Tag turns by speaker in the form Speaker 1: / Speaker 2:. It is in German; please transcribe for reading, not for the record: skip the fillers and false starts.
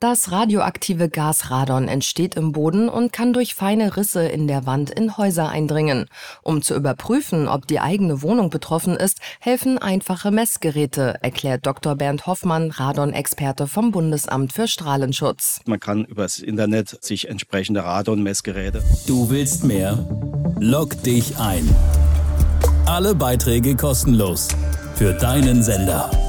Speaker 1: Das radioaktive Gas Radon entsteht im Boden und kann durch feine Risse in der Wand in Häuser eindringen. Um zu überprüfen, ob die eigene Wohnung betroffen ist, helfen einfache Messgeräte, erklärt Dr. Bernd Hoffmann, Radon-Experte vom Bundesamt für Strahlenschutz.
Speaker 2: Man kann übers Internet sich entsprechende Radon-Messgeräte.
Speaker 3: Du willst mehr? Log dich ein. Alle Beiträge kostenlos. Für deinen Sender.